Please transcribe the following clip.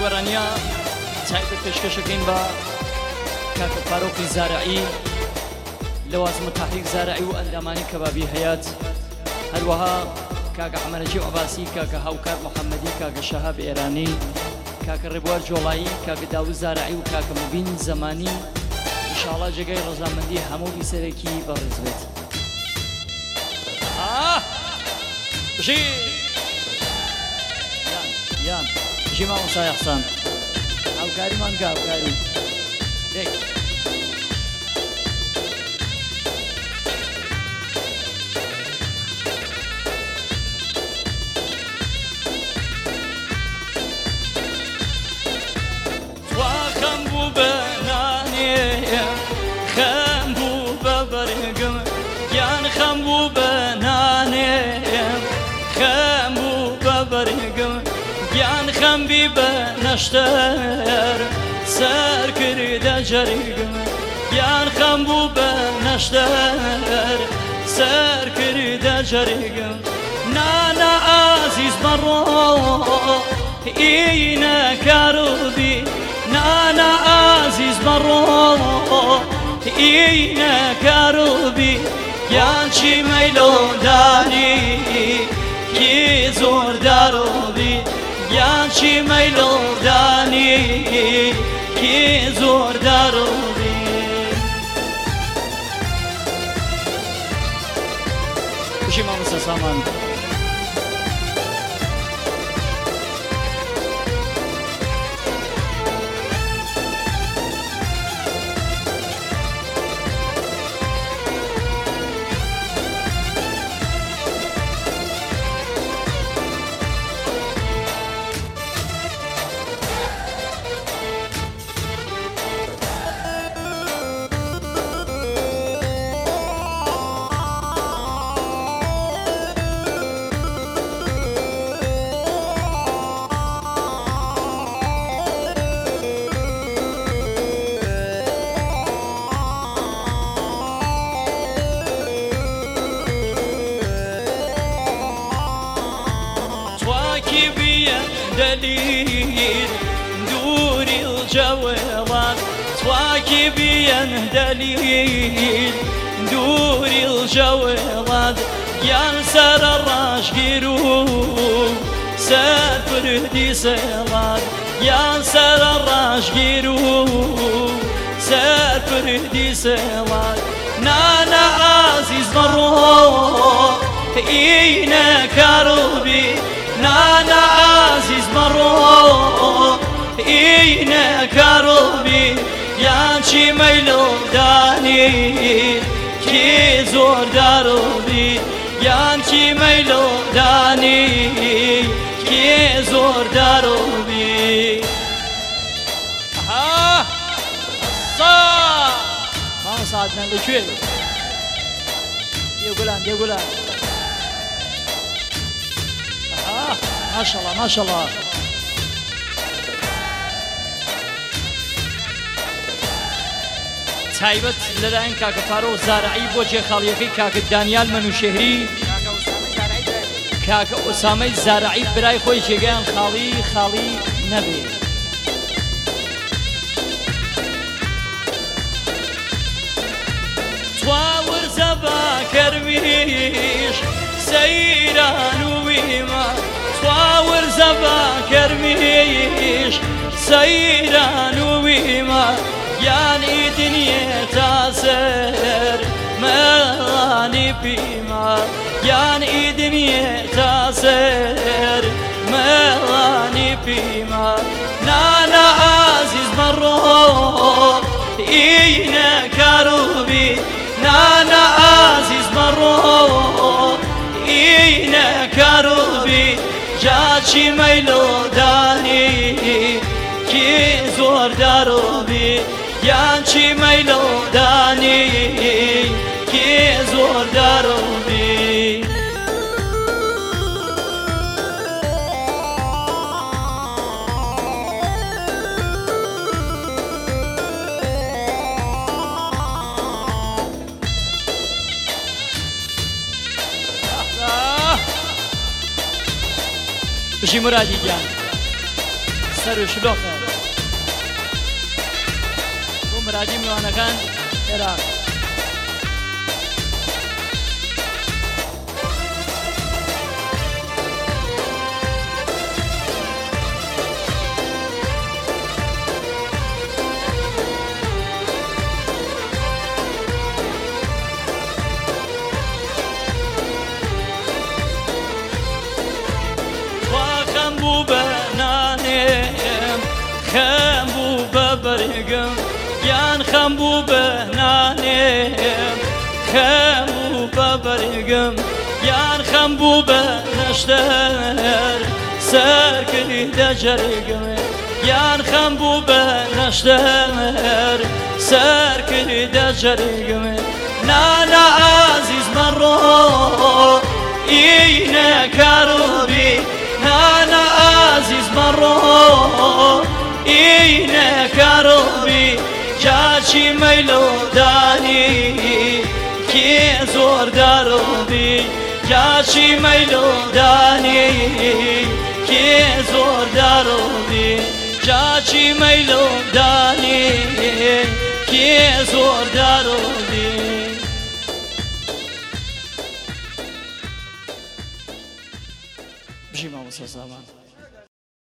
گۆرانیا چایبەت پێشکەشەکەین بە کاکە فاڕۆقی زارعی لەوازمە تاحیق زارعی و ئەندامانی کەبابی هەیات هەروەها کاکە حەمەرەجی عەباسی کاکە هاوکار محەممەدی کاکە شەهاب ئێرانی کاکە ڕێبوار جۆڵایی کاکە داوود زارعی و کاکە مبین زەمانی ئینشاڵڵا جێگەی ڕەزامەندی هەموو بیسەرێکی بەڕێز بێت بژی یان بژی مامۆستا یەحسان هاوکاریمان گا هاوکاری دێک خەمبی بە نەشتەر سەر کردە جەریگم یان خەم بوو بە نەشتەر سەر کردە جەریگم نانە ئازیز بەڕۆ ئینە کاروبی نانە ئازیز بەڕۆ ئینە کاروبی یان چی مەیلۆدانی کی زۆر داروبی یان چی مەیلۆدانی کی زۆر داروبی بژی مامۆستا سامان دليل دوري الجوالات تواكي بين دليل دوري الجوالات ينسر الراشقيرو سافر دي سيلات ينسر الراشقيرو سافر دي سيلات نانا عزيز مرو إينا كاروبي نانا عزيز مرو إينا كاروبي يانشي ميلوداني كي زور داروبي يانشي ميلوداني كي زور داروبي ما ساعدنا لشوي يقولان ما شاء الله ما شاء الله تایبەت لەلایەن کاکە فاڕۆق زارعی بۆ جێخاڵیەکەی کاکە دانیال مەنوشێهری کاکە ئۆسامەی زارعی برای خۆی جێگەیان خاڵی نەبێت توا وەرزە بە کەرویش سەیران و ویمە توا وەرزە بە کەرویش سەیران و ویمە یانی دنیە تا سەر مەڵانی پیمە یانی دنیە تا سەر مەڵانی پیمە نانە عزیز مەڕۆ ئینە کاروبی نانە عزیز مەڕۆ ئینە کاروبی جاچی مەیلۆدانی کی زۆر داروبی یانچی مەیلۆدانی کی زۆر داروبی بژی مرادی گیان سەر و شلۆخە بۆ مرادی میوانەکان عێراق خەم بوو بە بەرگم یان خەم بوو بە نانێم خەم بوو بە بەرگم یان خەم بوو بە نەشتەر سەرکردی دەجەرگم یان خەم بوو بە نەشتەر سەرکردی دەجەرگم نانە عەزیز مەڕۆ ئینە کاروبی نانە عەزیز مەڕۆ اینه کاروبی چاچی میلو دانی کی زور داروبی چاچی میلو دانی کی زور داروبی چاچی میلو دانی کی زور داروبی بجی ما واسه زمان